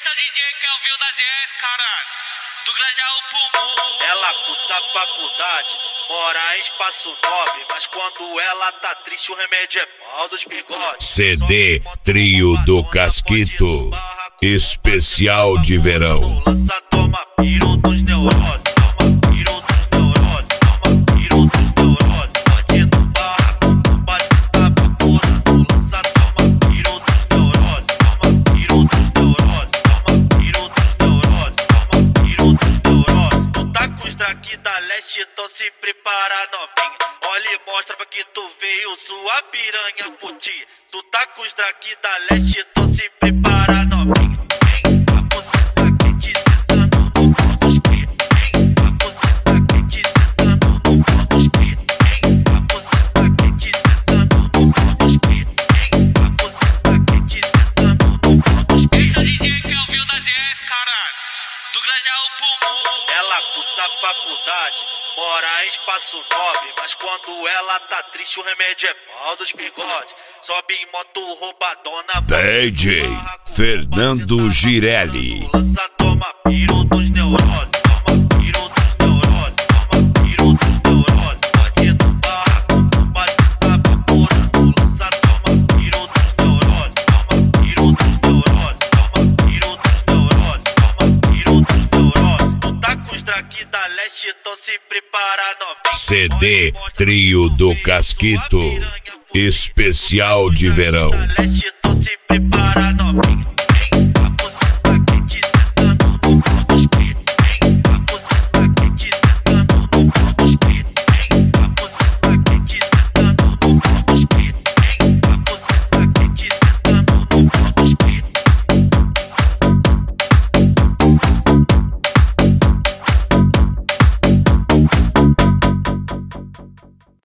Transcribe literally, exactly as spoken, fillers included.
Esse é o D J que é o Vil das S, caralho. Do Grajaú pro Morro. Ela cursa faculdade, mora em espaço nobre, mas quando ela tá triste o remédio é pau dos bigodes. C D Trio do Casquito, especial de verão. Lança, toma piro dos neuroses, toma piro dos neuroses, toma piro dos neuroses. Pode ir no barraco, base tá pra porra. Lança, toma piro dos neuroses, toma piro dos neuroses, toma piro dos neuroses, toma piro dos neuroses. Tu tá com os drag da leste, então se prepara novinha. Olha e mostra pra que tu veio sua piranha putinha. Tu tá com os drag da leste, então se prepara novinha. Ela cursa faculdade, mora em espaço nobre, mas quando ela tá triste o remédio é pau dos bigodes. Sobe em moto roubadona, D J Fernando Girelli. Lança, toma piro dos neuroses, toma piro dos neuroses, toma piro dos neuroses. Pode ir no barraco, base tá pra porra. Lança, toma piro dos neuroses, toma piro dos neuroses, toma piro dos neuroses, toma piro dos neuroses. Tu tá com os drag da leste, então se prepara novinha. C D Trio do Casquito, especial de verão. Leste, então se prepara novinha.